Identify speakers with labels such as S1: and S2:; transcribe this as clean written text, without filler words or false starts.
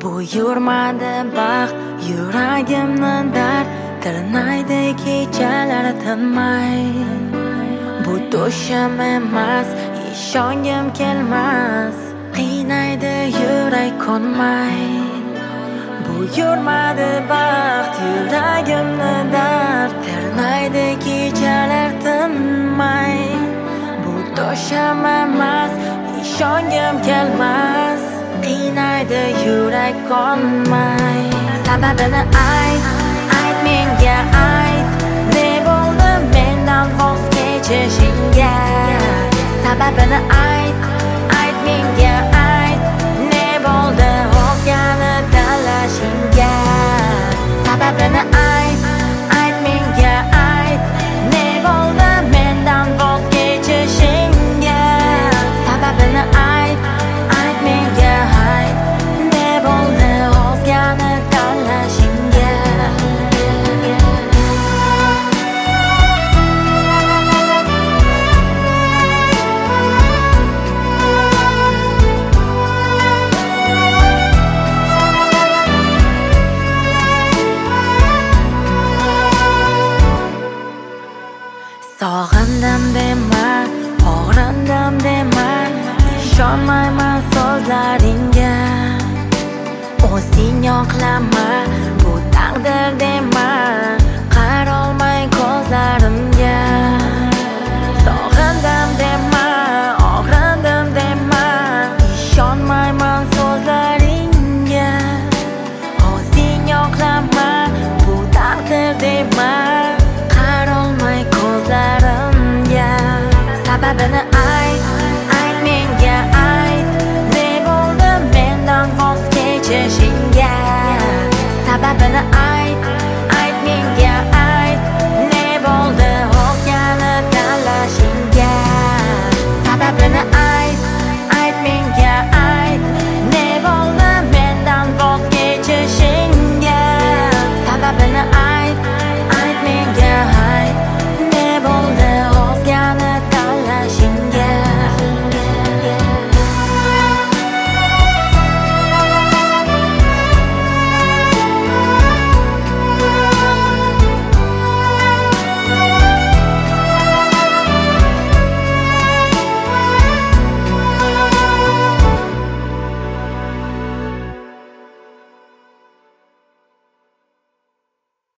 S1: Buyurmadi baxt yuragimni dard, tirnaydi kechalar tinmay. Bu to'shim emas, ishongim kelmas, qiynaydi yurak qo'nmay. Buyurmadi baxt yuragimni dard, tirnaydi kechalar tinmay. Bu to'shim emas, ishongim kelmas, qiynaydi yurak qonmay. Sababini ayt menga ayt, ne bo'ldi mendan voz kechishingga? Sababini ayt menga ayt, ne bo'ldi o'zgani tanlashingga? Sababini ayt menga ayt, ne bo'ldi mendan voz kechishingga? Sababini ayt menga ayt, ne bo'ldi o'zgani tanlashingga? Sog'indim dema, og'rindim dema, ishonmayman so'zlaringga. O'zing yoqlama,